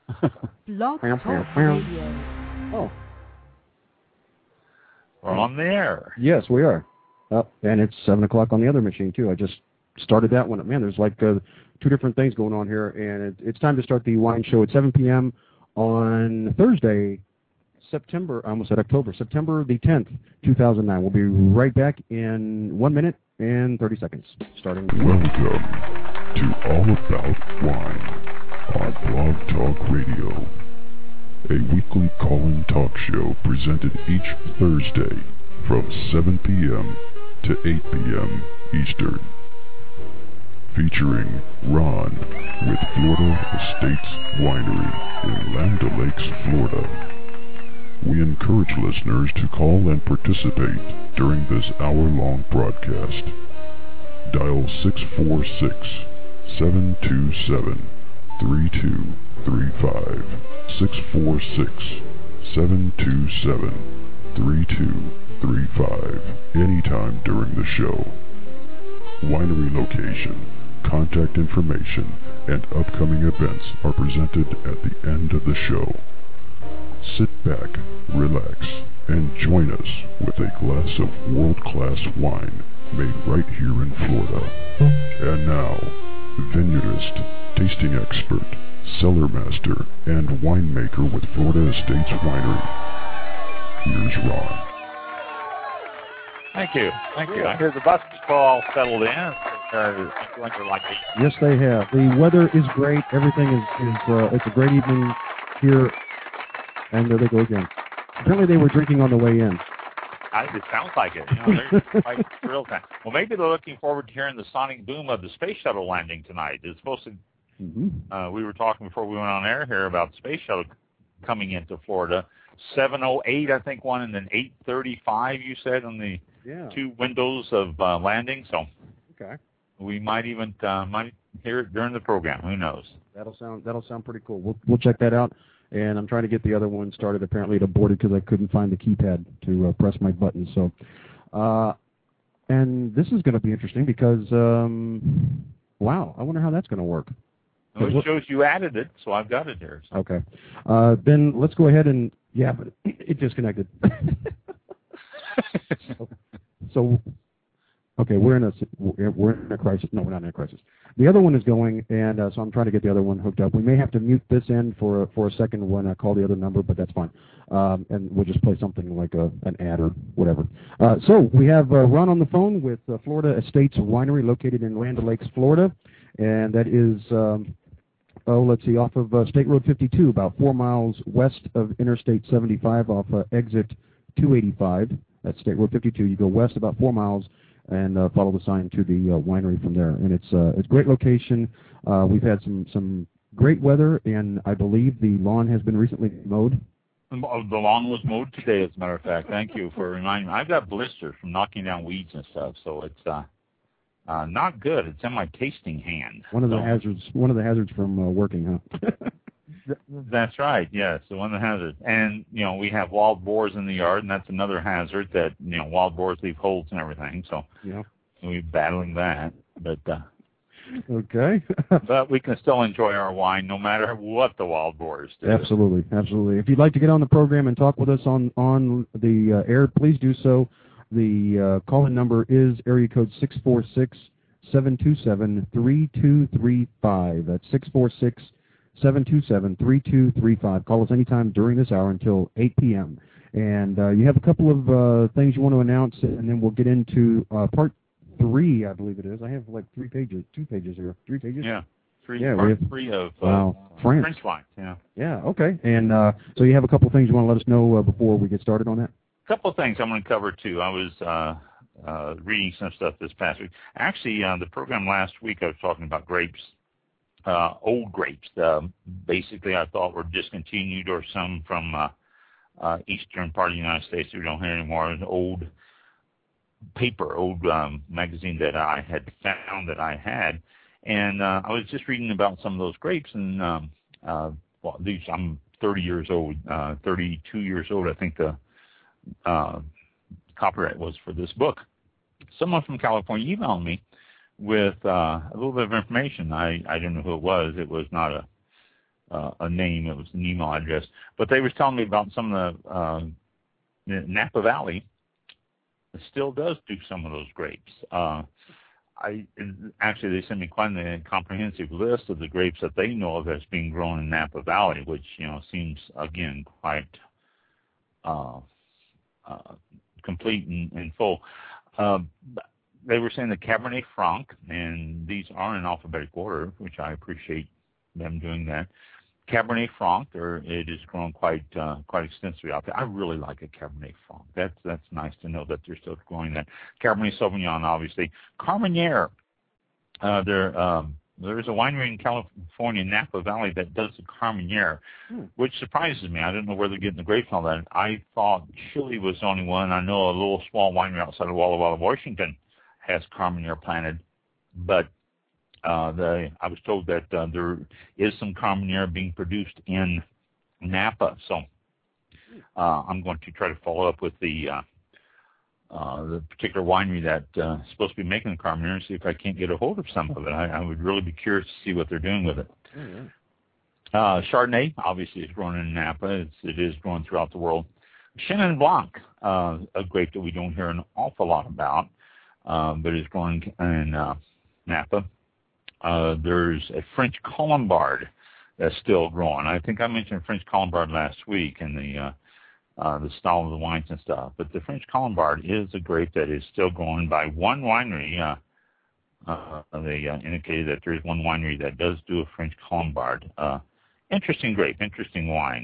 Blog Talk Radio. Oh. We're on the air. Yes, we are. And it's 7 o'clock on the other machine, too. I just started that one. Man, there's like two different things going on here. And it's time to start the wine show at 7 p.m. on Thursday, September the 10th, 2009. We'll be right back in 1 minute and 30 seconds. Starting. Welcome to All About Wine on Blog Talk Radio, a weekly call-in talk show presented each Thursday from 7 p.m. to 8 p.m. Eastern. Featuring Ron with Florida Estates Winery in Land O'Lakes, Florida. We encourage listeners to call and participate during this hour-long broadcast. Dial 646-727-3235. 646-727-3235. Anytime during the show. Winery location, contact information, and upcoming events are presented at the end of the show. Sit back, relax, and join us with a glass of world-class wine made right here in Florida. And now, vineyardist, tasting expert, cellar master, and winemaker with Florida Estates Winery. Here's Ron. Thank you. I hear the buses are all settled in. Yes, they have. The weather is great. Everything is it's a great evening here. And there they go again. Apparently they were drinking on the way in. It sounds like it. They're quite thrilled. Well, maybe they're looking forward to hearing the sonic boom of the space shuttle landing tonight. It's supposed to. We were talking before we went on air here about the space shuttle coming into Florida. 7:08, I think, one, and then 8:35. You said on the two windows of landing. So okay, we might even might hear it during the program. Who knows? That'll sound pretty cool. We'll check that out. And I'm trying to get the other one started. Apparently it aborted because I couldn't find the keypad to press my button. So, and this is going to be interesting because, wow, I wonder how that's going to work. Well, it shows you added it, so I've got it here. So. Okay. Then let's go ahead and, but it disconnected. so, okay, we're in a crisis. No, we're not in a crisis. The other one is going, and so I'm trying to get the other one hooked up. We may have to mute this end for a second when I call the other number, but that's fine. And we'll just play something like an ad or whatever. So we have Ron on the phone with Florida Estates Winery located in Land O'Lakes, Florida. And that is, off of State Road 52, about 4 miles west of Interstate 75 off exit 285. That's State Road 52. You go west about 4 miles. And follow the sign to the winery from there. And it's a great location. We've had some great weather, and I believe the lawn has been recently mowed. The lawn was mowed today, as a matter of fact. Thank you for reminding me. I've got blisters from knocking down weeds and stuff, so it's not good. It's in my tasting hand. One of the hazards from working, huh? That's right, yes, the one that has it. And, we have wild boars in the yard, and that's another hazard that, wild boars leave holes and everything. So we're battling that. But okay. But we can still enjoy our wine no matter what the wild boars do. Absolutely. If you'd like to get on the program and talk with us on the air, please do so. The call-in number is area code 646-727-3235. That's 646-727-3235. Call us anytime during this hour until 8 p.m. And you have a couple of things you want to announce, and then we'll get into part 3, I believe it is. I have like 2 pages here. 3 pages? Yeah. Three of French wine. Yeah. Yeah, okay. And so you have a couple of things you want to let us know before we get started on that? A couple of things I'm going to cover, too. I was reading some stuff this past week. Actually, the program last week I was talking about grapes. Old grapes, basically I thought were discontinued, or some from eastern part of the United States we don't hear anymore. An old magazine that I had found that I had, and I was just reading about some of those grapes, and I'm 30 years old, 32 years old, I think the copyright was for this book. Someone from California emailed me with a little bit of information. I don't know who it was. It was not a name. It was an email address. But they was telling me about some of the Napa Valley still does do some of those grapes. Actually, they sent me quite a comprehensive list of the grapes that they know of as being grown in Napa Valley, which seems again quite complete and full. They were saying the Cabernet Franc, and these are in alphabetic order, which I appreciate them doing that. Cabernet Franc, it is grown quite extensively out there. I really like a Cabernet Franc. That's nice to know that they're still growing that. Cabernet Sauvignon, obviously. Carmenere. There is a winery in California, Napa Valley, that does the Carmenere, which surprises me. I don't know where they're getting the grapes and all that. I thought Chile was the only one. I know a little small winery outside of Walla Walla, Washington, has Carmenere planted, but I was told that there is some Carmenere being produced in Napa. So I'm going to try to follow up with the particular winery that's supposed to be making the Carmenere and see if I can't get a hold of some of it. I would really be curious to see what they're doing with it. Chardonnay, obviously, is grown in Napa. It is grown throughout the world. Chenin Blanc, a grape that we don't hear an awful lot about, but is grown in Napa. There's a French Colombard that's still growing. I think I mentioned French Colombard last week in the style of the wines and stuff. But the French Colombard is a grape that is still growing by one winery. They indicated that there's one winery that does do a French Colombard. Interesting grape, interesting wine.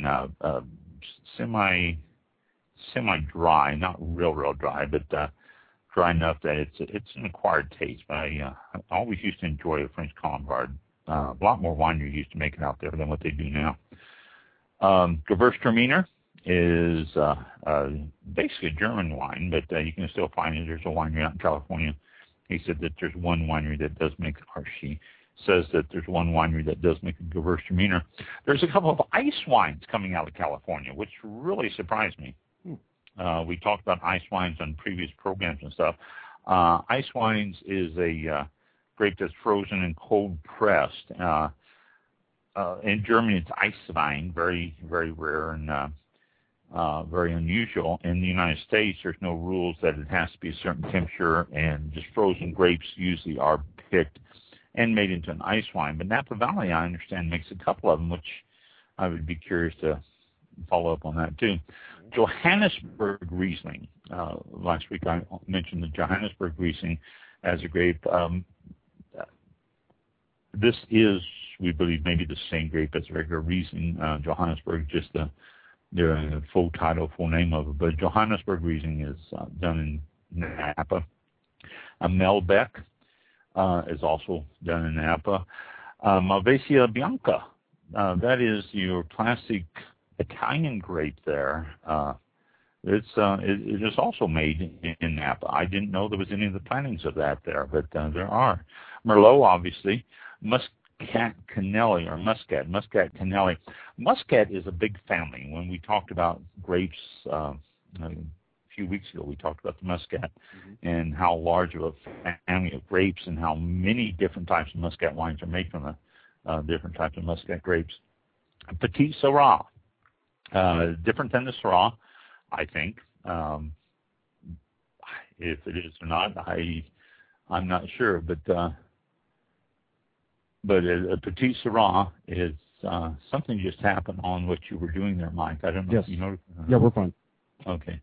Semi-dry, not real dry, but dry enough that it's an acquired taste. But I always used to enjoy a French Colombard. A lot more wineries used to make it out there than what they do now. Gewürztraminer is basically a German wine, but you can still find it. There's a winery out in California. He said that there's one winery that does make, or she says that there's one winery that does make a Gewürztraminer. There's a couple of ice wines coming out of California, which really surprised me. We talked about ice wines on previous programs and stuff. Ice wines is a grape that's frozen and cold pressed. In Germany, it's Eiswein, very, very rare and very unusual. In the United States, there's no rules that it has to be a certain temperature, and just frozen grapes usually are picked and made into an ice wine. But Napa Valley, I understand, makes a couple of them, which I would be curious to follow up on that too. Johannesburg Riesling. Last week I mentioned the Johannesburg Riesling as a grape. This is, we believe, maybe the same grape as regular Riesling. Johannesburg, just the full title, full name of it. But Johannesburg Riesling is done in Napa. Malbec is also done in Napa. Malvasia Bianca, that is your classic Italian grape there. It is also made in Napa. I didn't know there was any of the plantings of that there, but there are. Merlot, obviously. Muscat Canelli, or Muscat Canelli. Muscat is a big family. When we talked about grapes a few weeks ago, we talked about the Muscat and how large of a family of grapes and how many different types of Muscat wines are made from the different types of Muscat grapes. Petit Syrah. Different than the Syrah, I think. If it is or not, I'm not sure. But a Petit Syrah is something just happened on what you were doing there, Mike. I don't know if you know. Yeah, we're fine. Okay.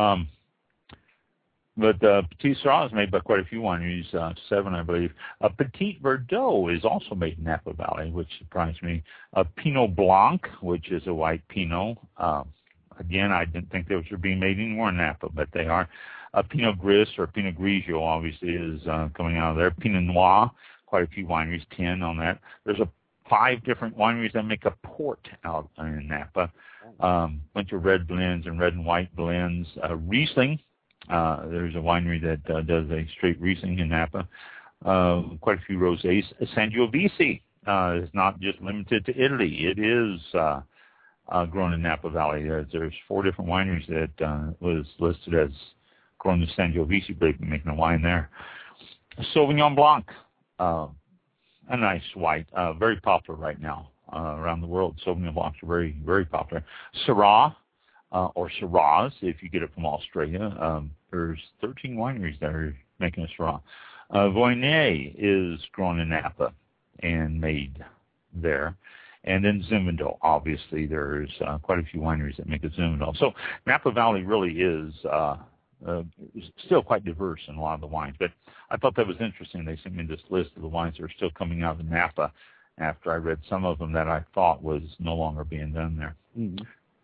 But Petit Syrah is made by quite a few wineries, 7, I believe. Petit Verdot is also made in Napa Valley, which surprised me. Pinot Blanc, which is a white Pinot. Again, I didn't think those were being made anymore in Napa, but they are. Pinot Gris or Pinot Grigio, obviously, is coming out of there. Pinot Noir, quite a few wineries, 10 on that. There's 5 different wineries that make a port out in Napa. Bunch of red blends and red and white blends. Riesling. There's a winery that does a straight Riesling in Napa. Quite a few rosés. Sangiovese is not just limited to Italy. It is grown in Napa Valley. There's 4 different wineries that was listed as growing the Sangiovese grape and making a wine there. Sauvignon Blanc, a nice white, very popular right now. around the world. Sauvignon Blancs are very, very popular. Syrah, or Syrahs, if you get it from Australia. There's 13 wineries that are making a Syrah. Viognier is grown in Napa and made there. And then Zinfandel, obviously, there's quite a few wineries that make a Zinfandel. So Napa Valley really is still quite diverse in a lot of the wines. But I thought that was interesting. They sent me this list of the wines that are still coming out of Napa after I read some of them that I thought was no longer being done there. Mm-hmm.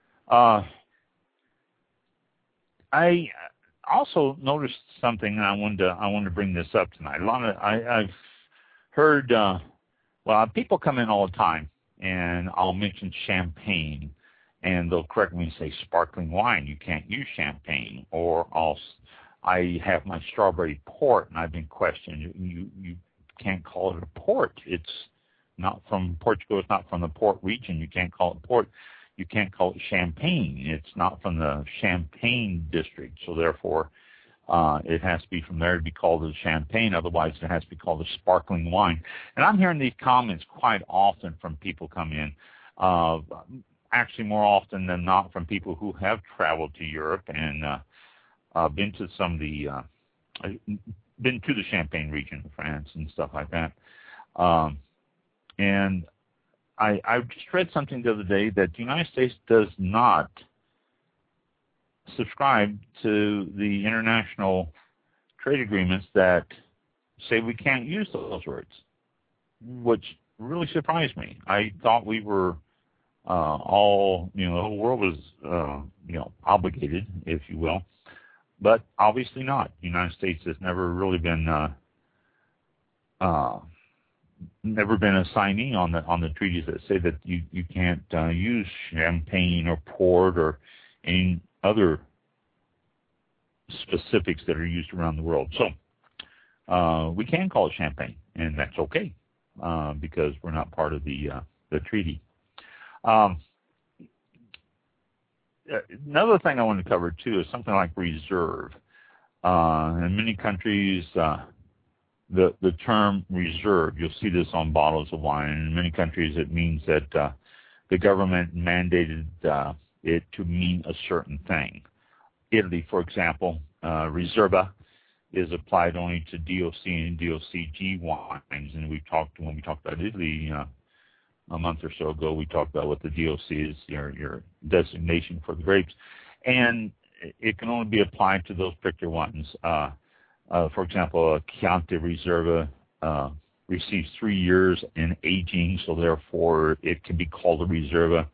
I also noticed something, and I wanted to bring this up tonight. I've heard, people come in all the time, and I'll mention champagne, and they'll correct me and say sparkling wine. You can't use champagne. Or I have my strawberry port, and I've been questioned. You can't call it a port. It's not from Portugal. It's not from the port region. You can't call it port. You can't call it champagne. It's not from the Champagne district. So therefore, it has to be from there to be called a champagne. Otherwise, it has to be called a sparkling wine. And I'm hearing these comments quite often from people come in, actually more often than not from people who have traveled to Europe and been to some of the been to the Champagne region of France and stuff like that. And I just read something the other day that the United States does not subscribe to the international trade agreements that say we can't use those words, which really surprised me. I thought we were all, the whole world was, obligated, if you will, but obviously not. The United States has never really been a signee on the treaties that say that you can't use champagne or port or any other specifics that are used around the world. So we can call it champagne, and that's okay because we're not part of the treaty. Another thing I want to cover too is something like reserve. In many countries, the term reserve, you'll see this on bottles of wine. In many countries, it means that the government mandated it to mean a certain thing. Italy, for example, Riserva is applied only to DOC and DOCG wines. And when we talked about Italy a month or so ago, we talked about what the DOC is, your designation for the grapes. And it can only be applied to those particular ones. For example, a Chianti Riserva receives 3 years in aging, so therefore it can be called a Riserva.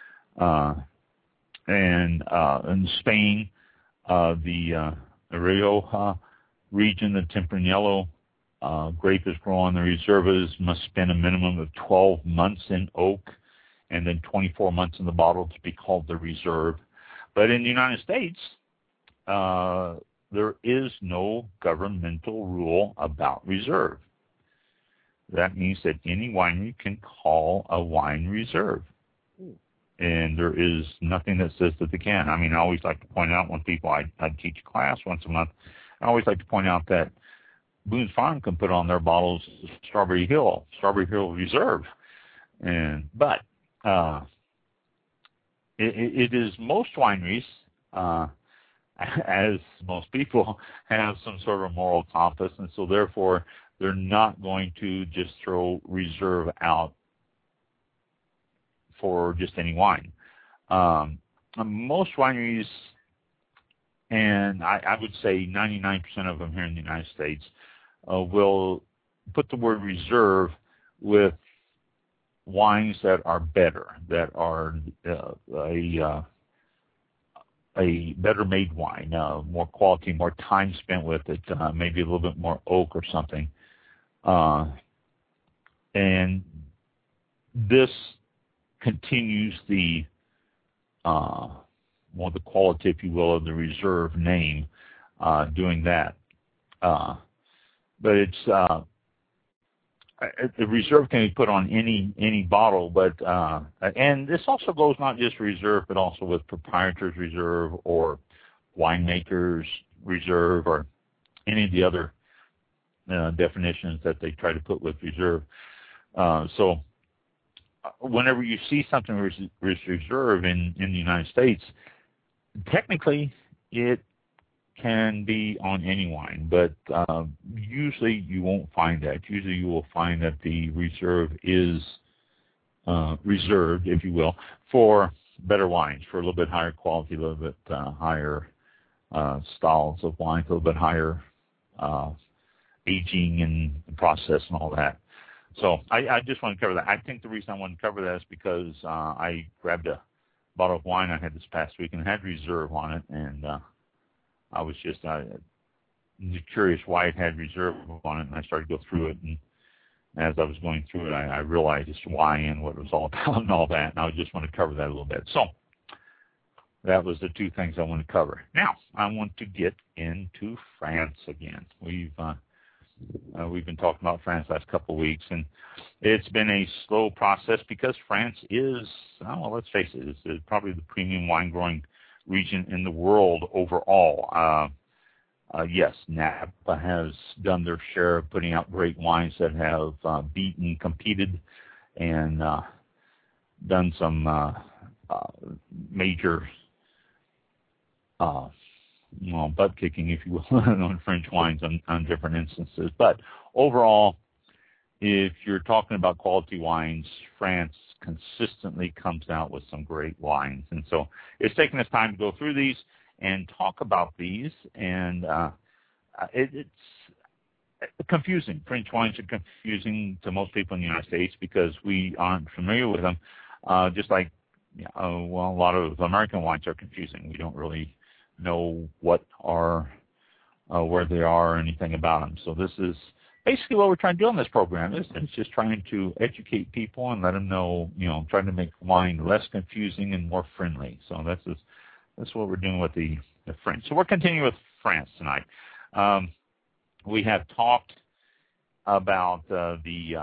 And in Spain, the Rioja region, the Tempranillo grape is grown. The Reservas must spend a minimum of 12 months in oak and then 24 months in the bottle to be called the Reserve. But in the United States, there is no governmental rule about reserve. That means that any winery can call a wine reserve. And there is nothing that says that they can. I mean, I always like to point out when people, I teach a class once a month, I always like to point out that Boone's Farm can put on their bottles Strawberry Hill Reserve. But it is most wineries, as most people, have some sort of moral compass, and so therefore they're not going to just throw reserve out for just any wine. Most wineries, and I would say 99% of them here in the United States, will put the word reserve with wines that are better, that are a better made wine, more quality, more time spent with it, maybe a little bit more oak or something. And this continues the the quality, if you will, of the reserve name, doing that. But it's the reserve can be put on any bottle, but and this also goes not just reserve, but also with proprietor's reserve or winemaker's reserve or any of the other definitions that they try to put with reserve. So whenever you see something reserve in the United States, technically it can be on any wine, but usually you won't find that. Usually you will find that the reserve is reserved, if you will, for better wines, for a little bit higher quality, a little bit higher styles of wine, a little bit higher aging and process and all that. So I just want to cover that. I think the reason I want to cover that is because I grabbed a bottle of wine I had this past week and it had reserve on it, and I was just curious why it had reserve on it, and I started to go through it, and as I was going through it, I realized just why and what it was all about and all that, and I just want to cover that a little bit. So that was the two things I want to cover. Now, I want to get into France again. We've been talking about France the last couple of weeks, and it's been a slow process because France is, well, let's face it, it's probably the premium wine growing region in the world overall. Yes, Napa has done their share of putting out great wines that have competed, and done some major butt kicking, if you will, on French wines on different instances. But overall, if you're talking about quality wines, France consistently comes out with some great wines. And so it's taken us time to go through these and talk about these. And it's confusing. French wines are confusing to most people in the United States because we aren't familiar with them. Just like, a lot of American wines are confusing. We don't really know what are, where they are or anything about them. So this is basically what we're trying to do on this program. It's just trying to educate people and let them know, trying to make wine less confusing and more friendly. So that's what we're doing with the French. So we're continuing with France tonight. We have talked about the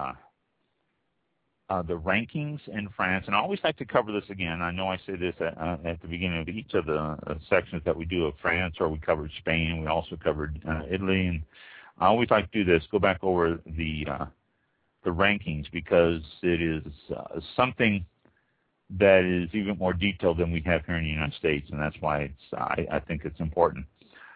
rankings in France, and I always like to cover this again. I know I say this at the beginning of each of the sections that we do of France, or we covered Spain, we also covered Italy, and I always like to do this, go back over the rankings, because it is something that is even more detailed than we have here in the United States, and that's why I think it's important.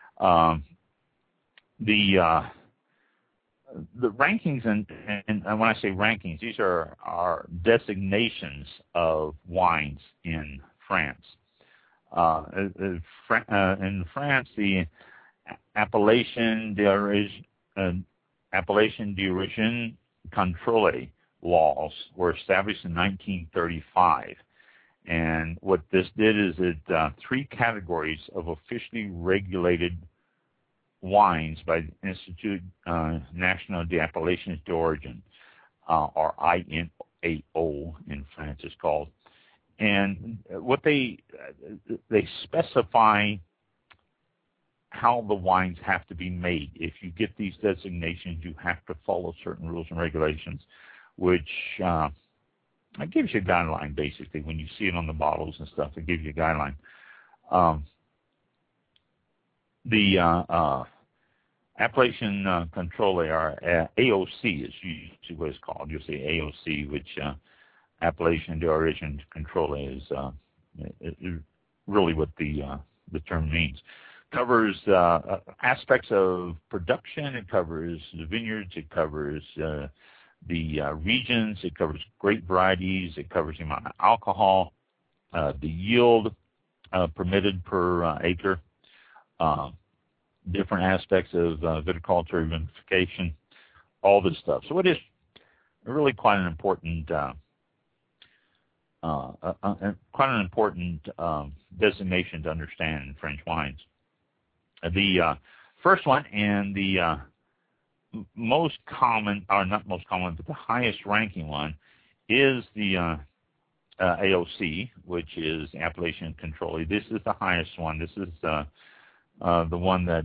The rankings, and when I say rankings, these are designations of wines in France. In France, the Appellation d'Origine Contrôlée laws were established in 1935. And what this did is it three categories of officially regulated wines by the Institut National des Appellations d'Origine, or INAO in France is called. And what they specify how the wines have to be made. If you get these designations, you have to follow certain rules and regulations, which it gives you a guideline, basically. When you see it on the bottles and stuff, it gives you a guideline. The Appellation Contrôlée, or AOC is usually what it's called. You'll say AOC, which Appellation d'Origine Contrôlée is really what the term means. Covers aspects of production. It covers the vineyards. It covers the regions. It covers grape varieties. It covers the amount of alcohol, the yield permitted per acre, different aspects of viticulture, vinification, all this stuff. So it is really quite an important designation to understand in French wines. The first one, and the most common, or not most common, but the highest ranking one, is the AOC, which is Appellation Contrôlée. This is the highest one. This is the one that,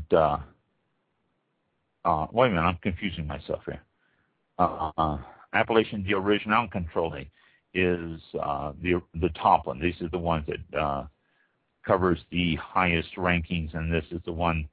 wait a minute, I'm confusing myself here. Appellation d'Origine Contrôlée is the top one. This is the one that covers the highest rankings, and this is the one,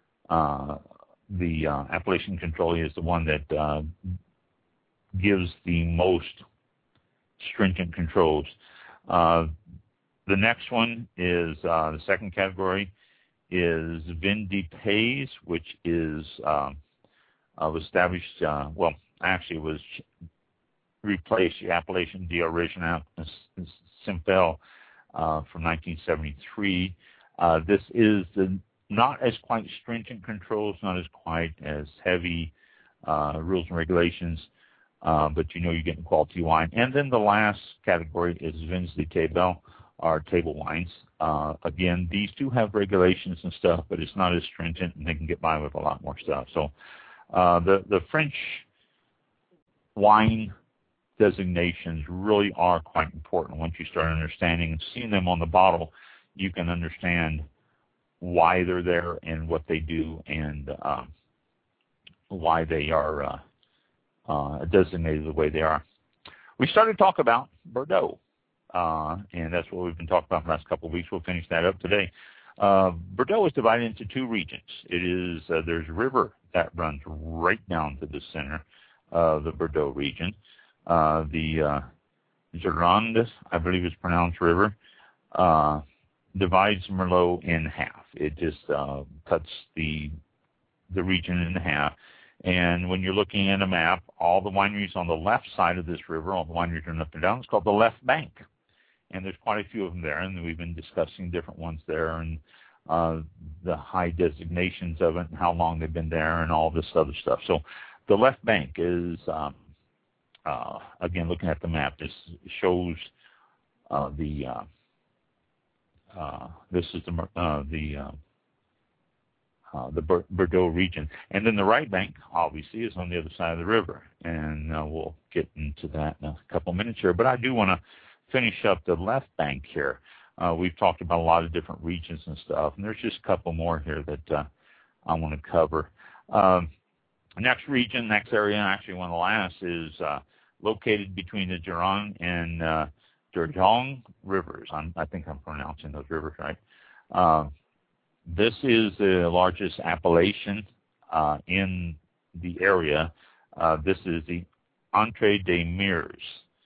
the Appellation Contrôlée is the one that gives the most stringent controls. The next one is the second category is Vin de Pays, which is was established. Well, actually, it was replaced the appellation de Origine Simple from 1973. This is not as quite stringent controls, not as quite as heavy rules and regulations, but you're getting quality wine. And then the last category is Vins de Table, our table wines. Again, these do have regulations and stuff, but it's not as stringent, and they can get by with a lot more stuff. So the French wine designations really are quite important. Once you start understanding and seeing them on the bottle, you can understand why they're there and what they do, and why they are designated the way they are. We started to talk about Bordeaux, and that's what we've been talking about the last couple of weeks. We'll finish that up today. Bordeaux is divided into two regions. It is there's a river that runs right down to the center of the Bordeaux region. The Gironde, I believe is pronounced river, divides Merlot in half. It just cuts the region in half. And when you're looking at a map, all the wineries on the left side of this river, all the wineries are up and down, it's called the left bank. And there's quite a few of them there, and we've been discussing different ones there, and the high designations of it, and how long they've been there, and all this other stuff. So the left bank is, again, looking at the map, this shows this is the Bordeaux region. And then the right bank, obviously, is on the other side of the river. And we'll get into that in a couple minutes here. But I do want to finish up the left bank here. We've talked about a lot of different regions and stuff, and there's just a couple more here that I want to cover. Next region, next area, actually one of the last, is located between the Gironde and Dordogne rivers. I think I'm pronouncing those rivers right. This is the largest appellation in the area. This is the Entre des Mers.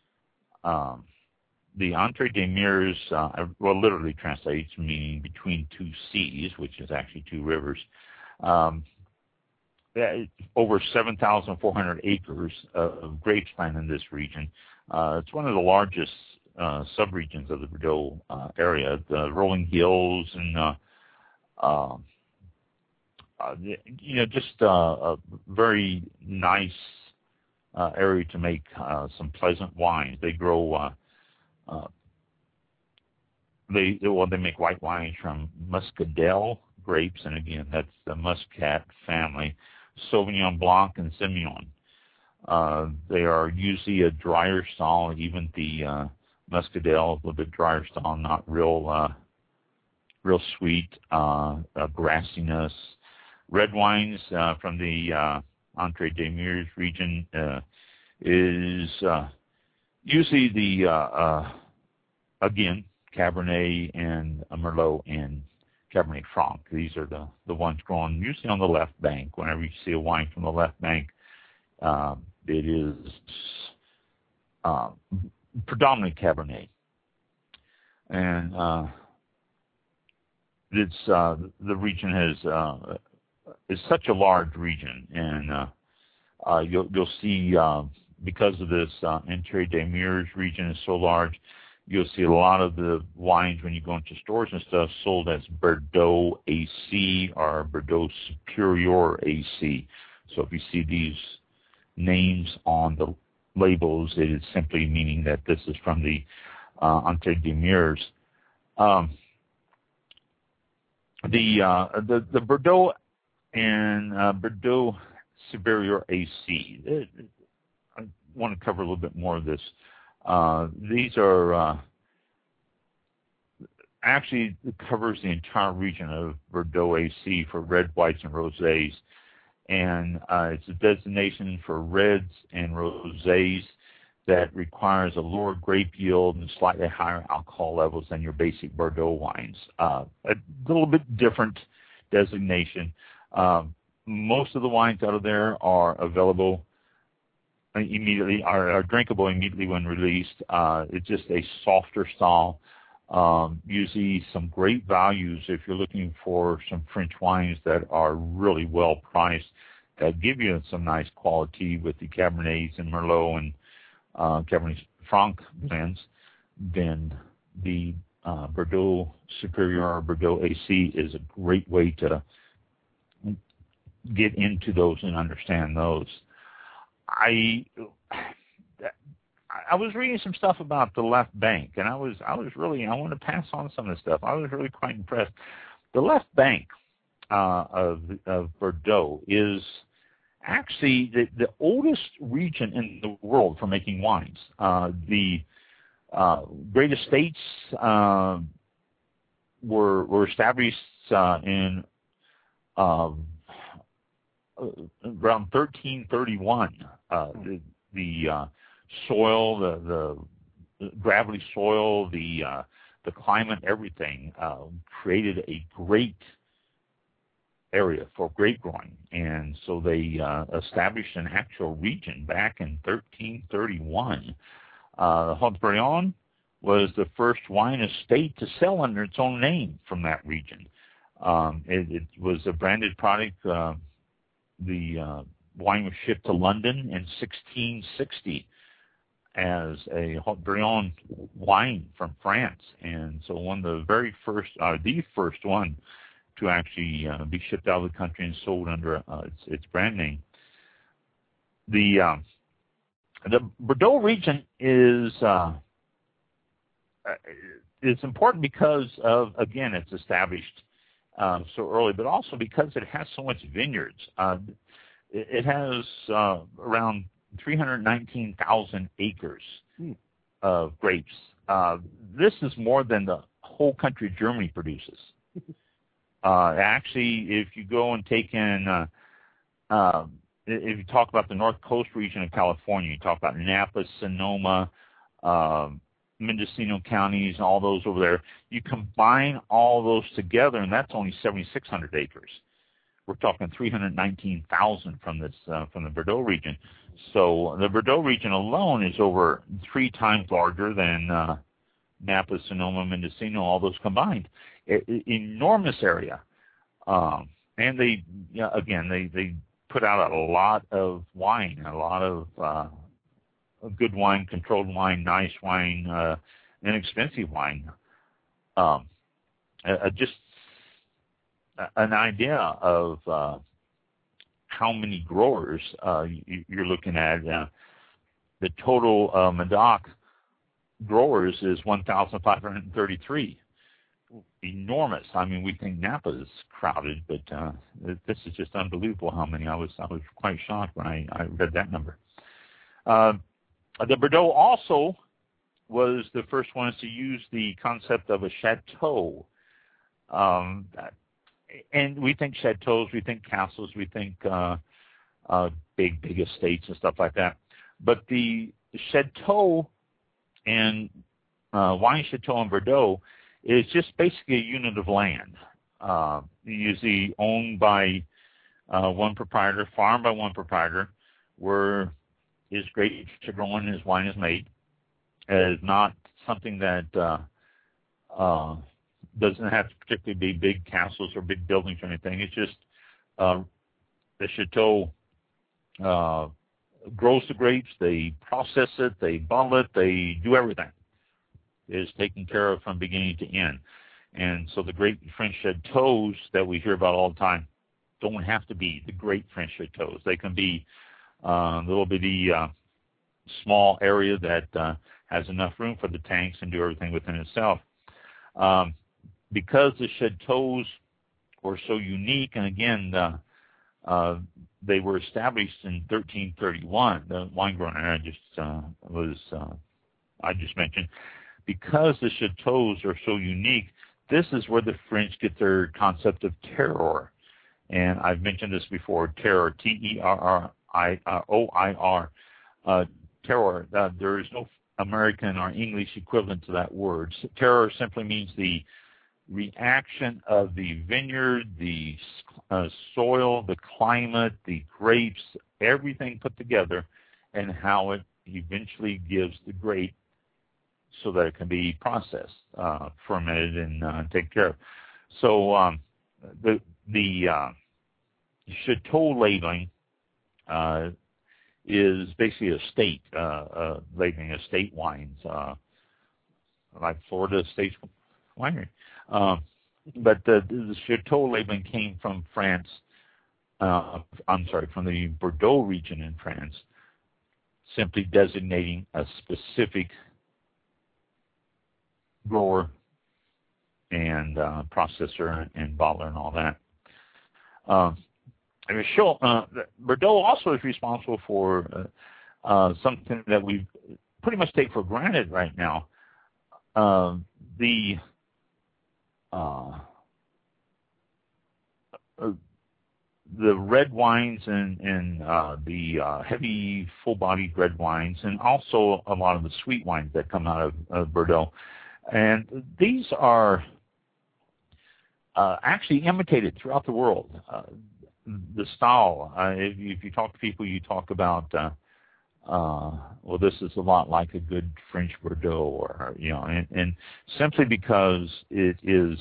The Entre des Mers, well, literally translates meaning between two seas, which is actually two rivers. Over 7,400 acres of grapes planted in this region. It's one of the largest subregions of the Bordeaux area. The rolling hills and just a very nice area to make some pleasant wines. They grow. They make white wines from Muscadel grapes, and again, that's the Muscat family. Sauvignon Blanc and Semillon. They are usually a drier style. Even the Muscadel, a little bit drier style, not real sweet, grassiness. Red wines from the Entre des Mers region is usually the again, Cabernet and Merlot and Cabernet Franc. These are the ones grown usually on the left bank. Whenever you see a wine from the left bank, it is predominantly Cabernet. And it's the region has is such a large region, and you'll see because of this Entre des Mers region is so large, you'll see a lot of the wines when you go into stores and stuff sold as Bordeaux AC or Bordeaux Superior AC. So if you see these names on the labels, it is simply meaning that this is from the Entre des Mers. The Bordeaux and Bordeaux Superior AC. I want to cover a little bit more of this. These are actually it covers the entire region of Bordeaux AC for red, whites, and rosés, and it's a designation for reds and rosés that requires a lower grape yield and slightly higher alcohol levels than your basic Bordeaux wines. A little bit different designation. Most of the wines out of there are available immediately, are drinkable immediately when released. It's just a softer style. Usually some great values if you're looking for some French wines that are really well priced, that give you some nice quality with the Cabernets and Merlot and Cabernet Franc blends. Then the Bordeaux Superior or Bordeaux AC is a great way to get into those and understand those. I was reading some stuff about the Left Bank, and I want to pass on some of this stuff. I was really quite impressed. The Left Bank of Bordeaux is actually the oldest region in the world for making wines. The great estates were established in around 1331. The soil, the gravelly soil, the climate, everything created a great area for grape growing, and so they established an actual region back in 1331. Haut-Brion was the first wine estate to sell under its own name from that region. It was a branded product. The wine was shipped to London in 1660 as a Haut-Brion wine from France, and so one of the very first, the first one to actually be shipped out of the country and sold under its brand name. The Bordeaux region is important because of, again, it's established so early, but also because it has so much vineyards. It has around 319,000 acres of grapes. This is more than the whole country of Germany produces. Actually, if you go and take in, if you talk about the North Coast region of California, you talk about Napa, Sonoma, Mendocino counties, and all those over there, you combine all those together, and that's only 7,600 acres. We're talking 319,000 from this from the Bordeaux region. So the Bordeaux region alone is over 3 times larger than Napa, Sonoma, Mendocino, all those combined. Enormous area, and they put out a lot of wine, a lot of good wine, controlled wine, nice wine, inexpensive wine. Just an idea of how many growers you're looking at. The total Medoc growers is 1,533. Enormous. I mean, we think Napa is crowded, but this is just unbelievable how many. I was quite shocked when I read that number. The Bordeaux also was the first ones to use the concept of a chateau. And we think chateaus, we think castles, we think big estates and stuff like that. But the chateau and wine chateau in Bordeaux is just basically a unit of land, usually owned by one proprietor, farmed by one proprietor, where his grapes are grown and his wine is made. It is not something that doesn't have to particularly be big castles or big buildings or anything. It's just the chateau grows the grapes, they process it, they bottle it, they do everything. It is taken care of from beginning to end. And so the great French chateaus that we hear about all the time don't have to be the great French chateaus. They can be a little bitty small area that has enough room for the tanks and do everything within itself. Because the chateaus were so unique, and again, they were established in 1331, the wine growing area I just mentioned. Because the chateaus are so unique, this is where the French get their concept of terroir. And I've mentioned this before, terroir, Terroir. Terroir, there is no American or English equivalent to that word. Terroir simply means the reaction of the vineyard, the soil, the climate, the grapes, everything put together and how it eventually gives the grape so that it can be processed, fermented, and taken care of. So the Chateau labeling is basically a state labeling, estate wines, like Florida State Winery. But the Chateau labeling came from France. From the Bordeaux region in France, simply designating a specific grower and processor and bottler and all that. Bordeaux also is responsible for something that we pretty much take for granted right now. The red wines and the heavy, full-bodied red wines, and also a lot of the sweet wines that come out of Bordeaux. And these are actually imitated throughout the world. The style, if you talk to people, you talk about, well, this is a lot like a good French Bordeaux, or, you know, and simply because it is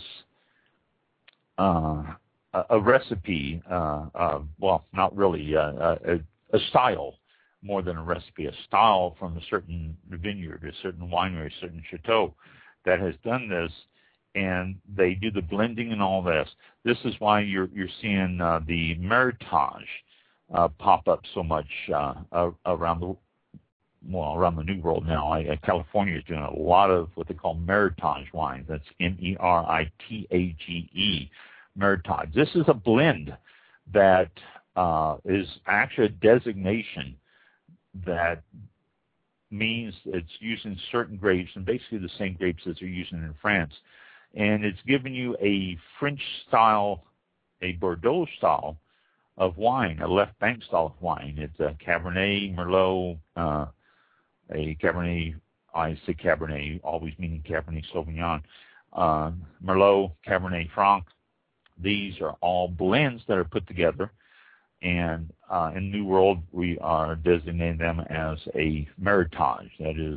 a recipe, well, not really, a style more than a recipe, a style from a certain vineyard, a certain winery, a certain chateau that has done this, and they do the blending and all this. This is why you're seeing the Meritage pop up so much around the New World now. California is doing a lot of what they call Meritage wines. That's Meritage. Meritage. This is a blend that is actually a designation that means it's using certain grapes, and basically the same grapes as they're using in France. And it's giving you a French style, a Bordeaux style of wine, a left bank style of wine. It's a Cabernet, Merlot, a Cabernet, I say Cabernet, always meaning Cabernet Sauvignon, Merlot, Cabernet Franc. These are all blends that are put together, and in New World we are designating them as a Meritage. That is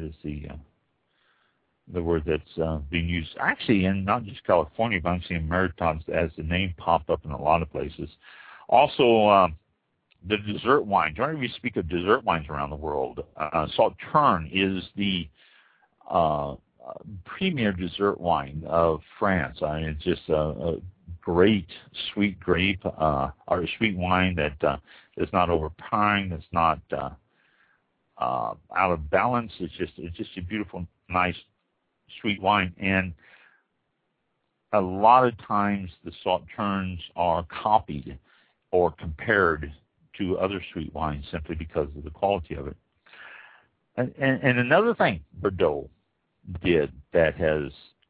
the word that's being used actually in not just California, but I'm seeing Meritage as the name popped up in a lot of places. Also, the dessert wines. Whenever we speak of dessert wines around the world, Sauternes is the premier dessert wine of France. I mean, it's just a great sweet grape or sweet wine that is not overpowering, that's not out of balance. It's just a beautiful, nice, sweet wine. And a lot of times the Sauternes are copied or compared to other sweet wines simply because of the quality of it. And another thing Bordeaux did that has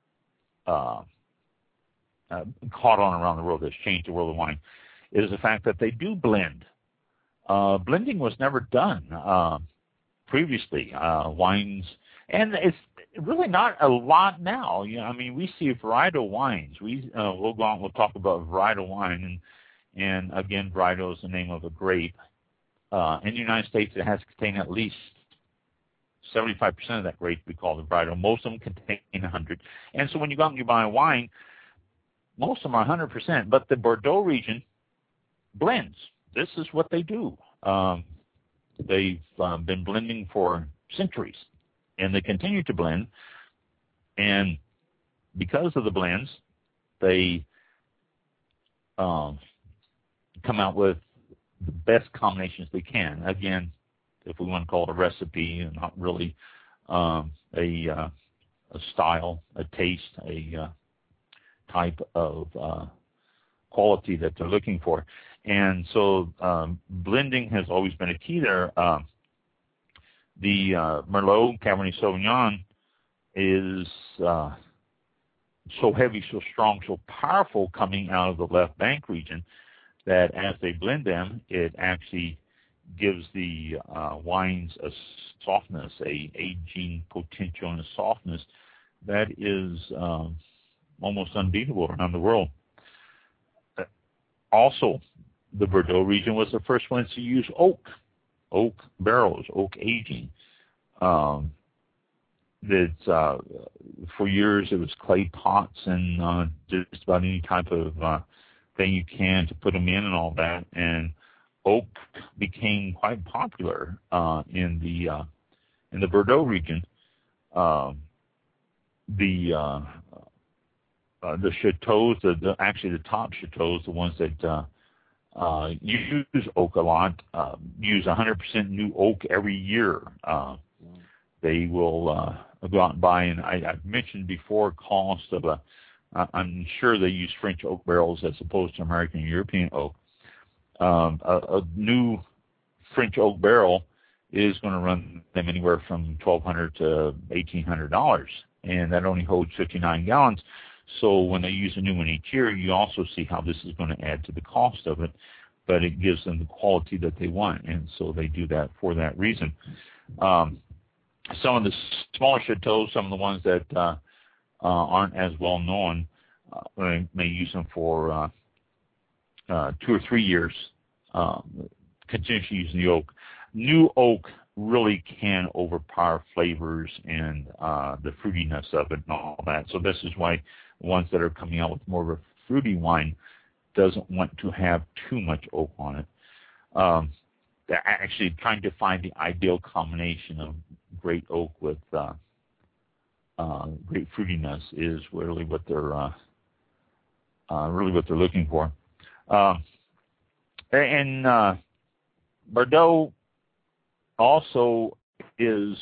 caught on around the world, that's changed the world of wine, is the fact that they do blend. Blending was never done previously. Wines, and it's really not a lot now. You know, I mean, we see varietal wines. We'll go on. We'll talk about varietal wine, and again, varietal is the name of a grape. In the United States, it has to contain at least 75% of that grape we call the varietal. Most of them contain 100. And so when you go out and you buy a wine, most of them are 100%. But the Bordeaux region blends. This is what they do. They've been blending for centuries, and they continue to blend. And because of the blends, they come out with the best combinations they can. Again, if we want to call it a recipe, and not really a style, a taste, a type of quality that they're looking for. And so blending has always been a key there. The Merlot Cabernet Sauvignon is so heavy, so strong, so powerful coming out of the left bank region that as they blend them, it actually gives the wines a softness, a aging potential and a softness that is almost unbeatable around the world. Also, the Bordeaux region was the first ones to use oak oak barrels, oak aging. That for years it was clay pots and just about any type of thing you can to put them in and all that. And oak became quite popular in the Bordeaux region. The chateaus, actually the top chateaus, the ones that use oak a lot, use 100% new oak every year. They will go out and buy, and I've mentioned before, cost of I'm sure they use French oak barrels as opposed to American and European oak. A new French oak barrel is going to run them anywhere from $1,200 to $1,800, and that only holds 59 gallons. So when they use a new one each year, you also see how this is going to add to the cost of it, but it gives them the quality that they want, and so they do that for that reason. Some of the smaller chateaus, some of the ones that aren't as well known, may use them for 2 or 3 years, continuously using the oak. New oak really can overpower flavors and the fruitiness of it and all that. So this is why ones that are coming out with more of a fruity wine doesn't want to have too much oak on it. They're actually trying to find the ideal combination of great oak with great fruitiness is really what they're looking for. And Bordeaux also is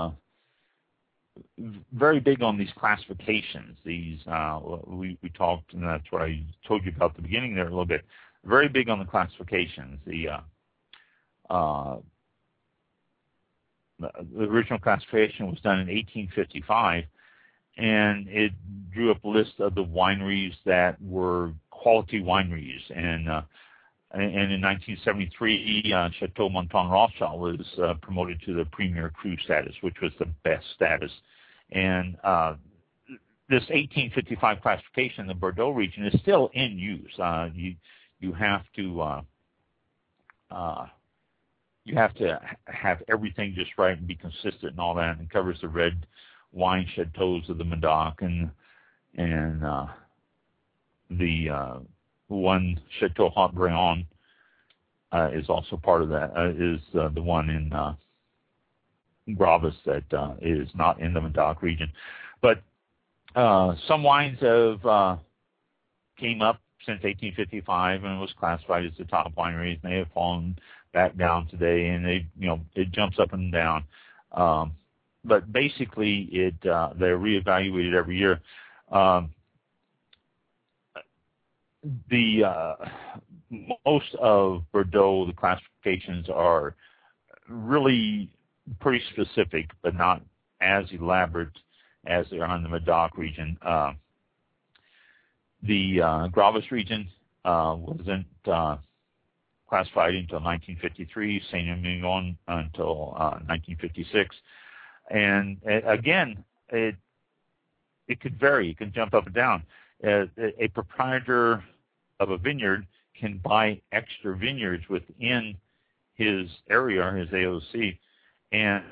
very big on these classifications. These we talked, and that's what I told you about at the beginning there a little bit. Very big on the classifications. The original classification was done in 1855, and it drew up a list of the wineries that were quality wineries. And in 1973, Chateau Montagne Rothschild was promoted to the Premier Cru status, which was the best status. And this 1855 classification in the Bordeaux region is still in use. You have to have everything just right and be consistent and all that, and covers the red wine chateaus of the Medoc and the one Chateau Haut-Brion is also part of that. Is the one in Gravis that is not in the Medoc region, but some wines have came up since 1855 and was classified as the top wineries, and they have fallen back down today, and it jumps up and down. But basically, they're reevaluated every year. Most of Bordeaux, the classifications are really pretty specific, but not as elaborate as they are in the Medoc region. The Gravis region wasn't classified until 1953, Saint-Emilion until 1956. And again, it could vary. It can jump up and down. A proprietor of a vineyard can buy extra vineyards within his area, his AOC, and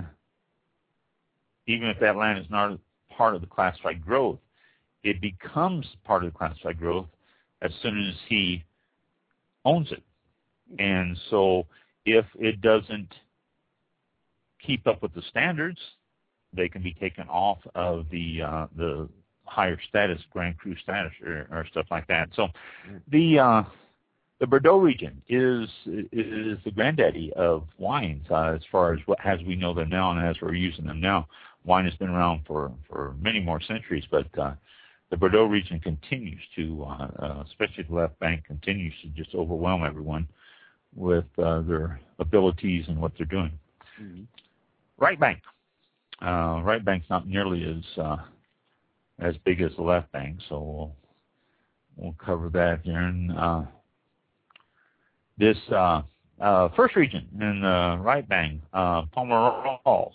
even if that land is not part of the classified growth, it becomes part of the classified growth as soon as he owns it. And so if it doesn't keep up with the standards, they can be taken off of the higher status, Grand Cru status, or stuff like that. So the Bordeaux region is the granddaddy of wines as far as we know them now and as we're using them now. Wine has been around for many more centuries, but the Bordeaux region continues to, especially the left bank, continues to just overwhelm everyone with their abilities and what they're doing. Mm-hmm. Right bank. Right bank's not nearly as big as the left bank, so we'll cover that here. And this first region in the right bank, Pomerol,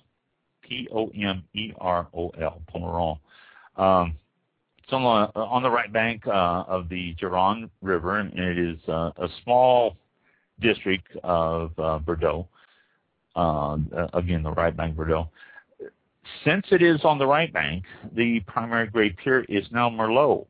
Pomerol, Pomerol. It's on the right bank of the Gironde River, and it is a small district of Bordeaux. Again, the right bank Bordeaux. Since it is on the right bank, the primary grape here is now Merlot.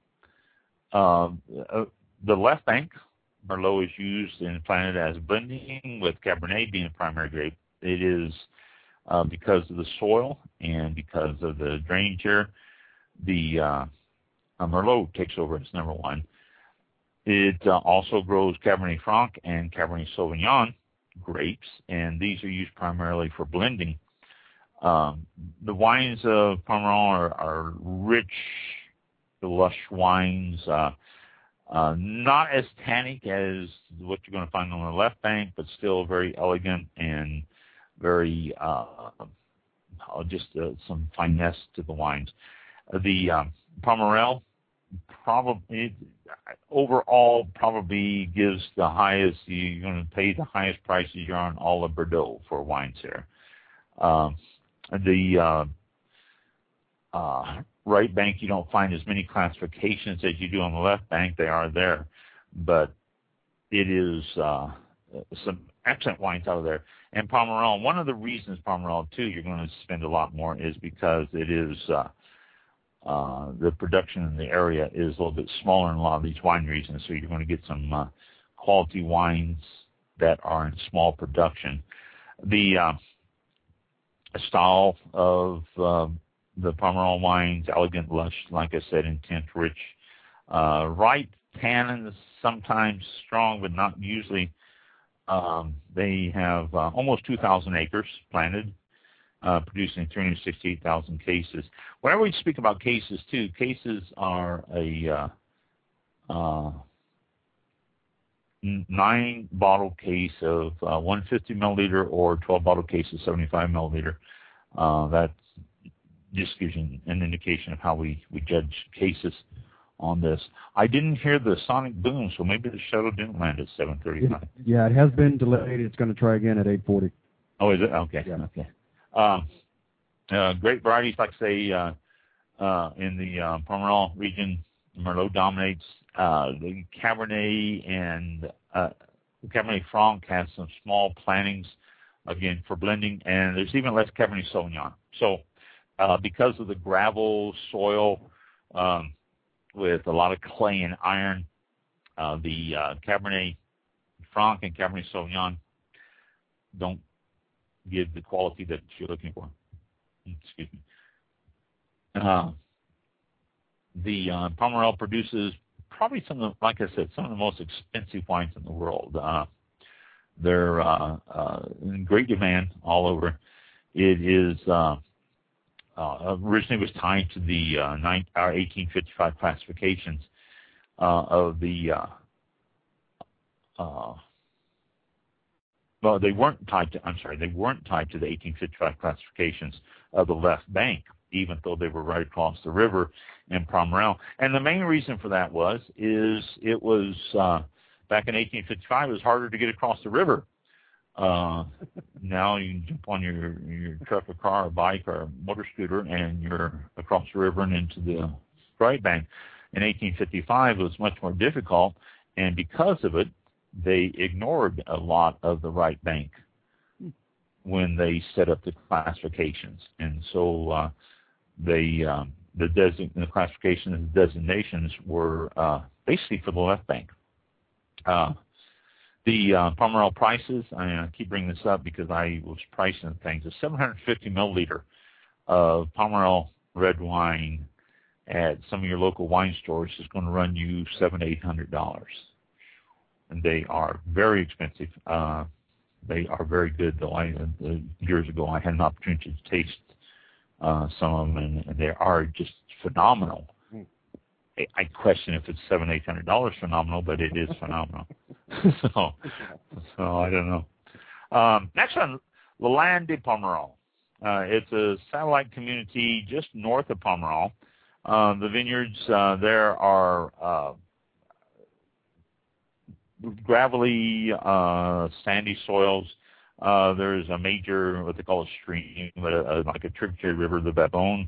The left bank, Merlot is used and planted as blending, with Cabernet being a primary grape. It is because of the soil and because of the drainage here, the Merlot takes over as number one. It also grows Cabernet Franc and Cabernet Sauvignon grapes, and these are used primarily for blending. The wines of Pomerol are rich, lush wines, not as tannic as what you're going to find on the left bank, but still very elegant and very just some finesse to the wines. The Pomerol overall probably gives the highest. You're going to pay the highest prices you're on all of Bordeaux for wines here. The right bank, you don't find as many classifications as you do on the left bank. They are there, but it is some excellent wines out of there. And Pomerol, one of the reasons Pomerol too you're going to spend a lot more is because it is the production in the area is a little bit smaller in a lot of these wineries, and so you're going to get some quality wines that are in small production. The style of the Pomerol wines, elegant, lush, like I said, intense, rich. Ripe tannins, sometimes strong, but not usually. They have almost 2,000 acres planted, producing 368,000 cases. Whenever we speak about cases, too, cases are a 9-bottle case of 150 milliliter or 12-bottle case of 75 milliliter. That just gives you an indication of how we judge cases on this. I didn't hear the sonic boom, so maybe the shuttle didn't land at 7:35. Yeah, it has been delayed. It's going to try again at 8:40. Oh, is it? Okay. Yeah. Okay. Great varieties, like say, in the Pomerol region, Merlot dominates. The Cabernet and Cabernet Franc has some small plantings, again, for blending, and there's even less Cabernet Sauvignon. So because of the gravel soil with a lot of clay and iron, the Cabernet Franc and Cabernet Sauvignon don't give the quality that you're looking for. Excuse me. The Pomerol produces probably some of the, like I said, some of the most expensive wines in the world. They're in great demand all over. It is originally was tied to the 1855 classifications of the. Well, they weren't tied to. I'm sorry, they weren't tied to the 1855 classifications of the left bank, even though they were right across the river in Pomerol. And the main reason for that it was back in 1855, it was harder to get across the river. Now you can jump on your truck, or car, or bike, or motor scooter, and you're across the river and into the right bank. In 1855, it was much more difficult, and because of it, they ignored a lot of the right bank when they set up the classifications, and so the classifications and designations were basically for the left bank. The Pomerol prices, I keep bringing this up because I was pricing things. A 750 milliliter of Pomerol red wine at some of your local wine stores is going to run you $700 to $800. And they are very expensive. They are very good, though. Years ago, I had an opportunity to taste some of them, and they are just phenomenal. I question if it's $700 to $800 phenomenal, but it is phenomenal. so I don't know. Next one, L'Isle de Pomerol. It's a satellite community just north of Pomerol. The vineyards there are gravelly, sandy soils. There's a major, what they call a stream, but like a tributary river, the Babon,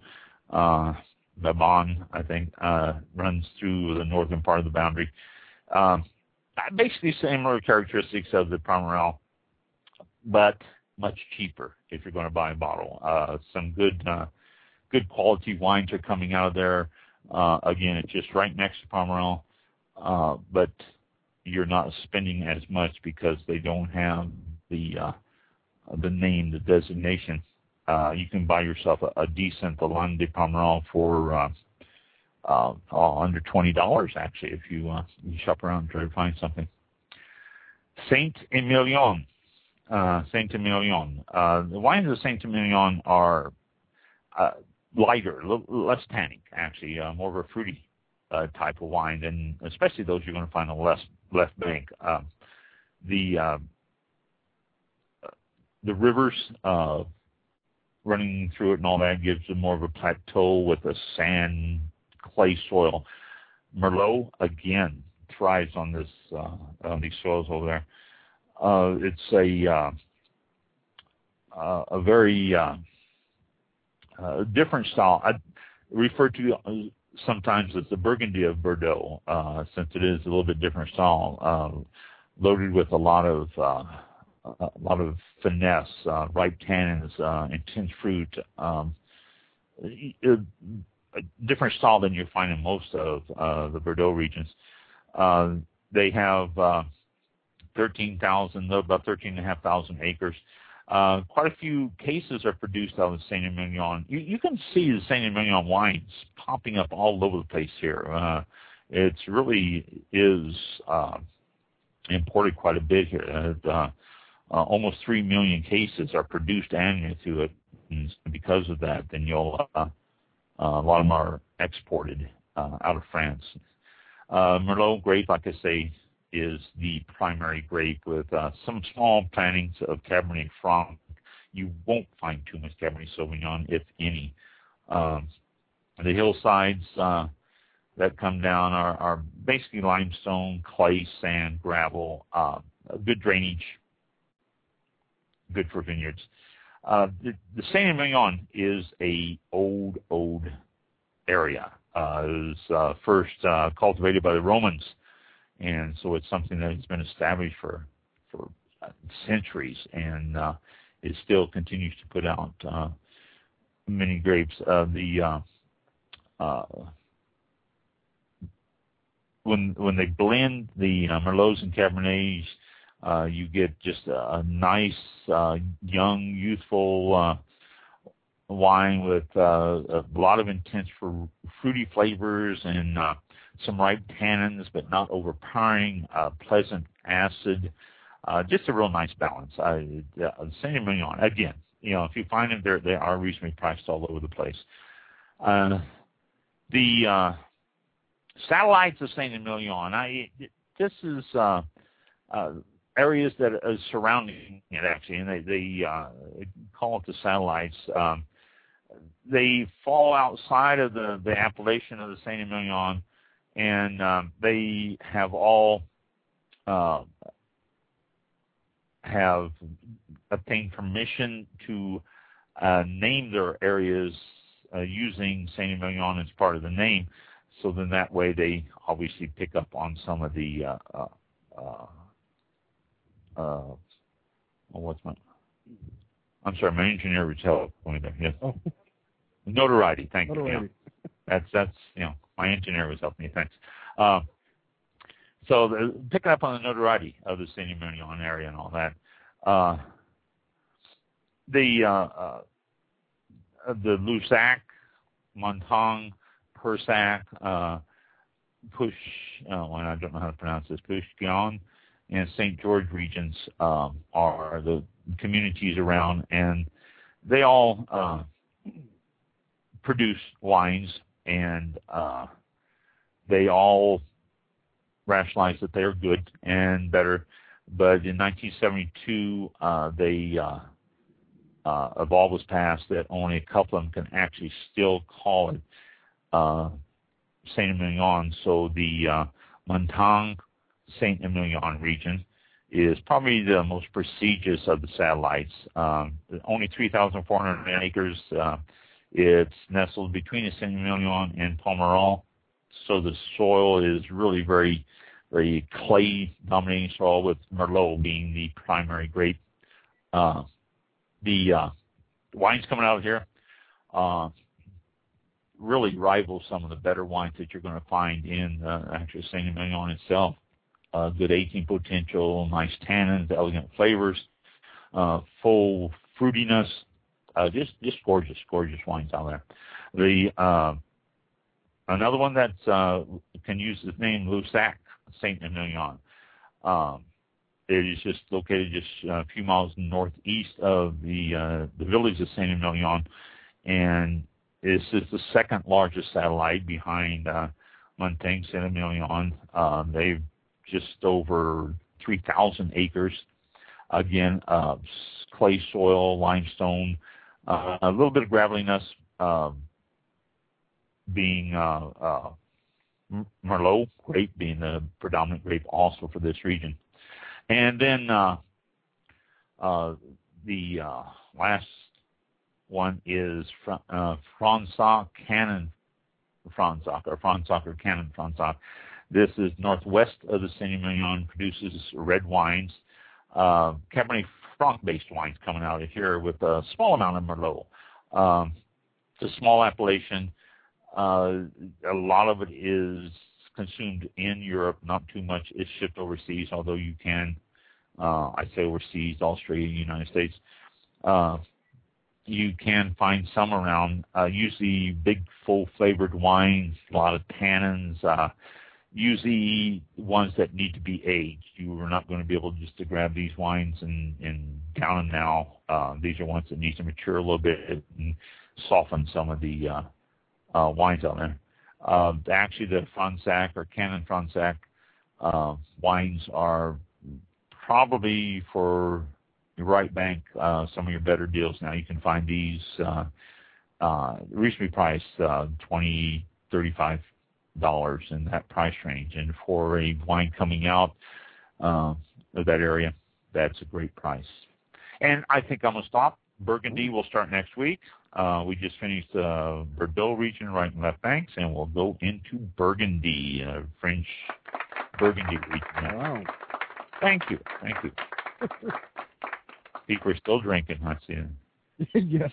I think, runs through the northern part of the boundary. Basically similar characteristics of the Pomerol, but much cheaper if you're going to buy a bottle. Some good quality wines are coming out of there. Again, it's just right next to Pomerol, but you're not spending as much because they don't have the name, the designation. You can buy yourself a decent Lalande de Pomerol for under $20 actually if you shop around and try to find something. Saint-Emilion. The wines of Saint-Emilion are lighter, less tannic, actually, more of a fruity type of wine, and especially those you're going to find on the left bank. The rivers running through it and all that gives it more of a plateau with a sand, clay soil. Merlot, again, thrives on this on these soils over there. It's a very different style. I refer to sometimes as the Burgundy of Bordeaux, since it is a little bit different style, loaded with a lot of finesse, ripe tannins, intense fruit. A different style than you find in most of the Bordeaux regions. They have about 13,500 acres. Quite a few cases are produced out of Saint-Emilion. You can see the Saint-Emilion wines popping up all over the place here. It really is imported quite a bit here. Almost 3 million cases are produced annually through it, and because of that, then a lot of them are exported out of France. Merlot grape, like I say, is the primary grape with some small plantings of Cabernet Franc. You won't find too much Cabernet Sauvignon, if any. The hillsides that come down are basically limestone, clay, sand, gravel, good drainage, good for vineyards. The Saint-Emilion is a old area. It was first cultivated by the Romans, and so it's something that has been established for centuries, and it still continues to put out many grapes. When they blend the Merlots and Cabernets, you get just a nice, young, youthful wine with a lot of intense fruity flavors and some ripe tannins, but not overpowering, pleasant acid. Just a real nice balance. Saint-Emilion, again, if you find them, they are reasonably priced all over the place. The satellites of Saint-Emilion, this is areas that are surrounding it, actually, and they call it the satellites. They fall outside of the appellation of the Saint-Emilion, and they have all have obtained permission to name their areas using Saint-Emilion as part of the name. So then that way they obviously pick up on some of the my engineer was telling me there. Yes. Oh. Notoriety. Thank you. That's my engineer was helping me. Thanks. So picking up on the notoriety of the Saint-Emilion area and all that. The Lussac, Montang, Pursac, I don't know how to pronounce this, Pushkion, and St. George regions are the communities around, and they all produce wines, and they all rationalize that they are good and better. But in 1972, a law was passed that only a couple of them can actually still call it Saint-Emilion. So the Montang Saint-Emilion region is probably the most prestigious of the satellites. Only 3,400 acres. It's nestled between the Saint-Emilion and Pomerol, so the soil is really very, very clay-dominating soil, with Merlot being the primary grape The wines coming out of here really rival some of the better wines that you're going to find in actually Saint-Emilion itself. Good 18 potential, nice tannins, elegant flavors, full fruitiness, just gorgeous wines out there. The another one that can use the name Lussac Saint-Emilion. It is just located just a few miles northeast of the village of Saint-Emilion, and this is the second largest satellite behind Montaigne Saint-Emilion. They've just over 3,000 acres. Again, clay soil, limestone, a little bit of graveliness, being Merlot grape being the predominant grape also for this region. And then the last one is Fransac Canon Fransac, or Fransac or Canon Fransac. This is northwest of the Saint-Emilion, produces red wines, Cabernet Franc-based wines coming out of here with a small amount of Merlot. It's a small appellation. A lot of it is consumed in Europe. Not too much is shipped overseas, although you can, I say overseas, Australia, United States. You can find some around, usually big, full-flavored wines, a lot of tannins, usually ones that need to be aged. You are not going to be able just to grab these wines and down them now. These are ones that need to mature a little bit and soften some of the wines out there. Actually, the Fransac or Canon Fransac wines are probably for the right bank some of your better deals now. You can find these reasonably priced, $20, $35 in that price range. And for a wine coming out of that area, that's a great price. And I think I'm going to stop. Burgundy will start next week. We just finished the Bordeaux region, right and left banks, and we'll go into Burgundy, French Burgundy region. Wow. Thank you. People are still drinking, I see. Yes.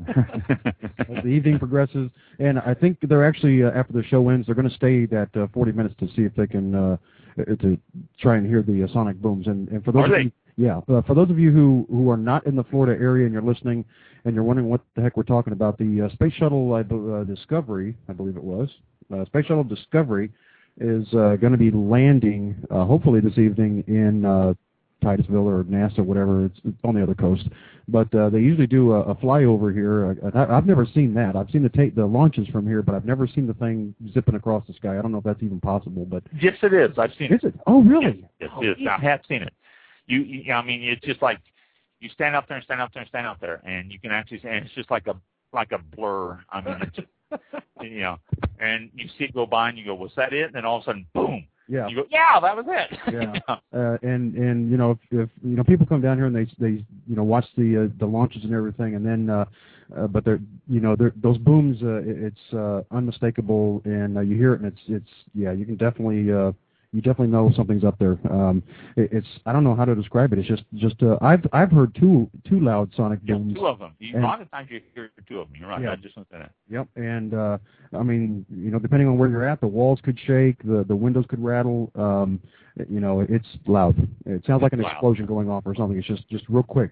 As the evening progresses, and I think they're actually, after the show ends, they're going to stay that 40 minutes to see if they can to try and hear the sonic booms. And for those of you, for those of you who are not in the Florida area and you're listening and you're wondering what the heck we're talking about, the Space Shuttle Discovery, I believe it was, Space Shuttle Discovery is going to be landing hopefully this evening in Titusville or NASA, whatever. It's on the other coast. But they usually do a flyover here. I've never seen that. I've seen the launches from here, but I've never seen the thing zipping across the sky. I don't know if that's even possible. But yes, it is. I've seen it. Is it? Oh, really? Yes, it is. I have seen it. You I mean, it's just like you stand up there and stand up there and stand up there, and you can actually, and it's just like a blur. I mean, it's just, and you see it go by, and you go, "Was that it?" And then all of a sudden, boom. Yeah. You go, yeah, that was it. Yeah. And if people come down here and they watch the launches and everything, and then but they're those booms, it's unmistakable, and you hear it, and it's you can definitely you definitely know something's up there. It's I don't know how to describe it. It's just I've heard two loud sonic booms. Yeah, two of them. A lot of times you hear two of them. You're right. Yeah. I just looked at it. Yep. And I mean, depending on where you're at, the walls could shake, the windows could rattle. It's loud. It sounds like an explosion going off or something. It's just real quick.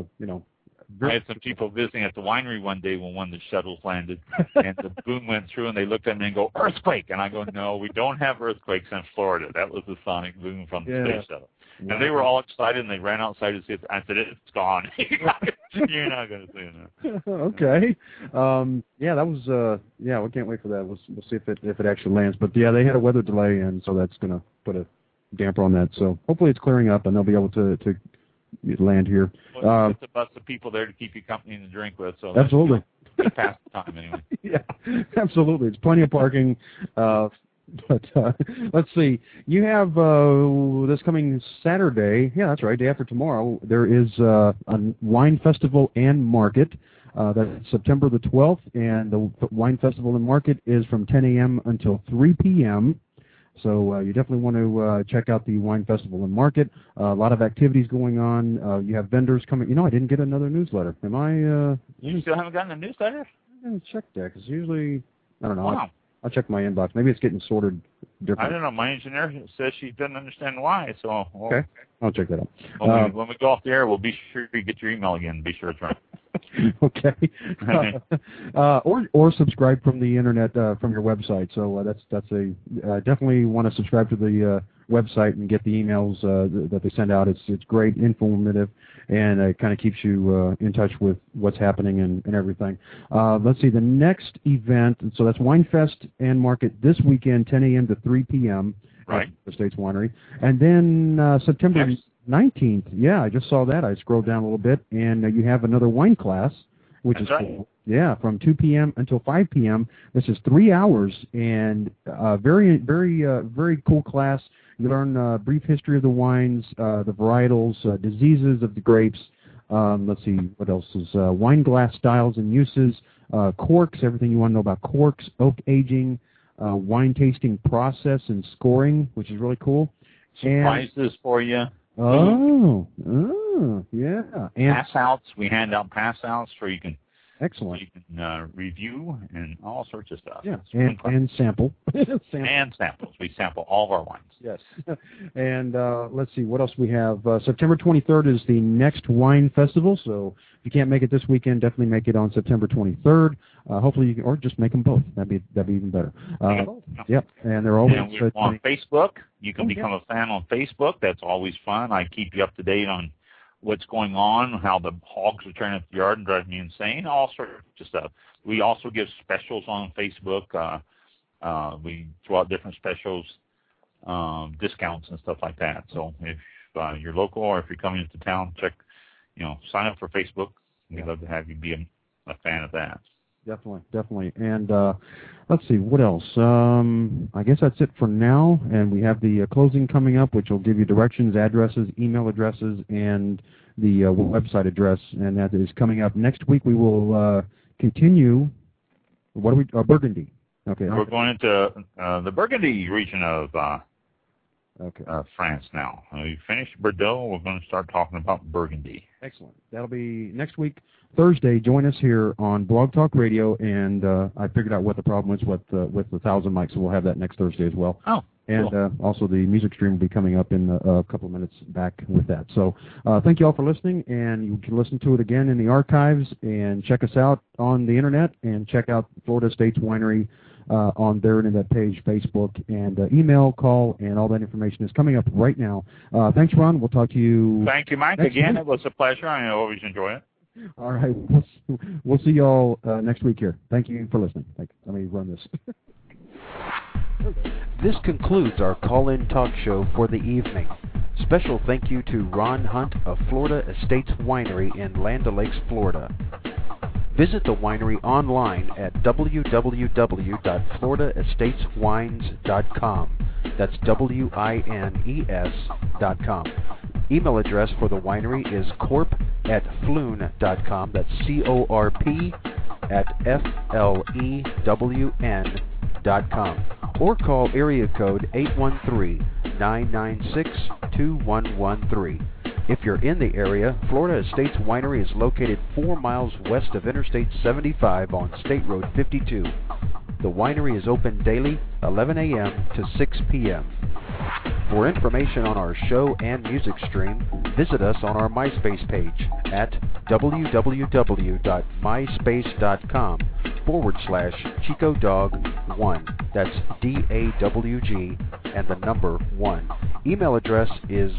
I had some people visiting at the winery one day when one of the shuttles landed, and the boom went through, and they looked at me and go, "Earthquake!" And I go, "No, we don't have earthquakes in Florida. That was the sonic boom from the space shuttle." Wow. And they were all excited, and they ran outside to see it. I said, "It's gone. You're not going to see it." Okay. That was. We can't wait for that. We'll see if it actually lands. But yeah, they had a weather delay, and so that's going to put a damper on that. So hopefully it's clearing up, and they'll be able to land here. Well, it's a bus of people there to keep you company and to drink with. So absolutely. Pass the time anyway. Yeah, absolutely. It's plenty of parking. But let's see. You have this coming Saturday. Yeah, that's right. Day after tomorrow, there is a wine festival and market. That's September the 12th, and the wine festival and market is from 10 a.m. until 3 p.m. So you definitely want to check out the Wine Festival and Market. A lot of activities going on. You have vendors coming. You know, I didn't get another newsletter. Am I? You still haven't gotten a newsletter? I'm going to check that because usually, I don't know. Wow. I'll check my inbox. Maybe it's getting sorted different. I don't know. My engineer says she doesn't understand why. So okay, I'll check that out. When we go off the air, we'll be sure to get your email again. Be sure it's right. Okay. Or subscribe from the internet from your website. So that's a definitely want to subscribe to the website and get the emails that they send out. It's great, informative, and it kind of keeps you in touch with what's happening and everything. Let's see, the next event, so that's Winefest and Market this weekend, 10 a.m. to 3 p.m. Right. At the States Winery. And then September 19th, yeah, I just saw that. I scrolled down a little bit, and you have another wine class, which That's is right. cool. Yeah, from 2 p.m. until 5 p.m. This is 3 hours, and very cool class. You learn brief history of the wines, the varietals, diseases of the grapes. Let's see, what else is wine glass styles and uses, corks, everything you want to know about corks, oak aging, wine tasting process and scoring, which is really cool. Prizes for you. Oh, yeah. And Pass outs. We hand out pass outs so you can excellent. Review and all sorts of stuff. Yeah, and sample. And samples. We sample all of our wines. Yes. And let's see, what else we have. September 23rd is the next wine festival, so if you can't make it this weekend, definitely make it on September 23rd. Hopefully you can, or just make them both. That'd be even better. Yep, and they're always... And we're on Facebook. You can become a fan on Facebook. That's always fun. I keep you up to date on what's going on, how the hogs are turning up the yard and driving me insane, all sorts of stuff. We also give specials on Facebook. We throw out different specials, discounts and stuff like that. So if you're local or if you're coming into town, sign up for Facebook. We'd love to have you be a fan of that. Definitely. And let's see, what else? I guess that's it for now. And we have the closing coming up, which will give you directions, addresses, email addresses, and the website address. And that is coming up next week. We will continue. What are we? Burgundy. Okay. We're going into the Burgundy region of France now. We finished Bordeaux. We're going to start talking about Burgundy. Excellent. That'll be next week, Thursday. Join us here on Blog Talk Radio, and I figured out what the problem is with the 1,000 mics, so we'll have that next Thursday as well. Oh, and cool. Also the music stream will be coming up in a couple of minutes back with that. So thank you all for listening, and you can listen to it again in the archives, and check us out on the internet, and check out Florida States Winery on their internet page, Facebook, and email, call, and all that information is coming up right now. Thanks, Ron. We'll talk to you. Thank you, Mike. Again, it was a pleasure. I always enjoy it. All right. We'll see you all next week here. Thank you for listening. Let me run this. This concludes our call-in talk show for the evening. Special thank you to Ron Hunt of Florida Estates Winery in Land O'Lakes, Florida. Visit the winery online at www.floridaestateswines.com. That's WINES.com. Email address for the winery is corp@flewn.com. That's CORP@FLEWN.com. Or call area code 813-996-2113. If you're in the area, Florida Estates Winery is located 4 miles west of Interstate 75 on State Road 52. The winery is open daily, 11 a.m. to 6 p.m. For information on our show and music stream, visit us on our MySpace page at www.myspace.com/ChicoDog1. That's DAWG and the number 1. Email address is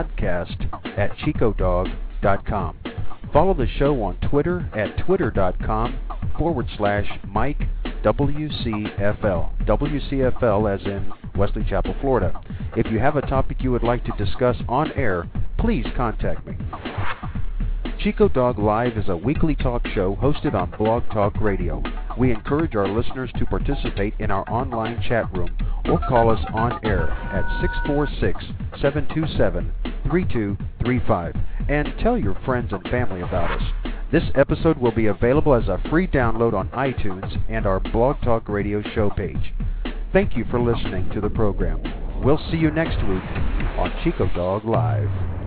podcast@ChicoDog.com. Follow the show on Twitter at twitter.com/Mike WCFL. WCFL as in Wesley Chapel, Florida. If you have a topic you would like to discuss on air, please contact me. Chico Dog Live is a weekly talk show hosted on Blog Talk Radio. We encourage our listeners to participate in our online chat room or call us on air at 646-727-3235 and tell your friends and family about us. This episode will be available as a free download on iTunes and our Blog Talk Radio show page. Thank you for listening to the program. We'll see you next week on Chico Dog Live.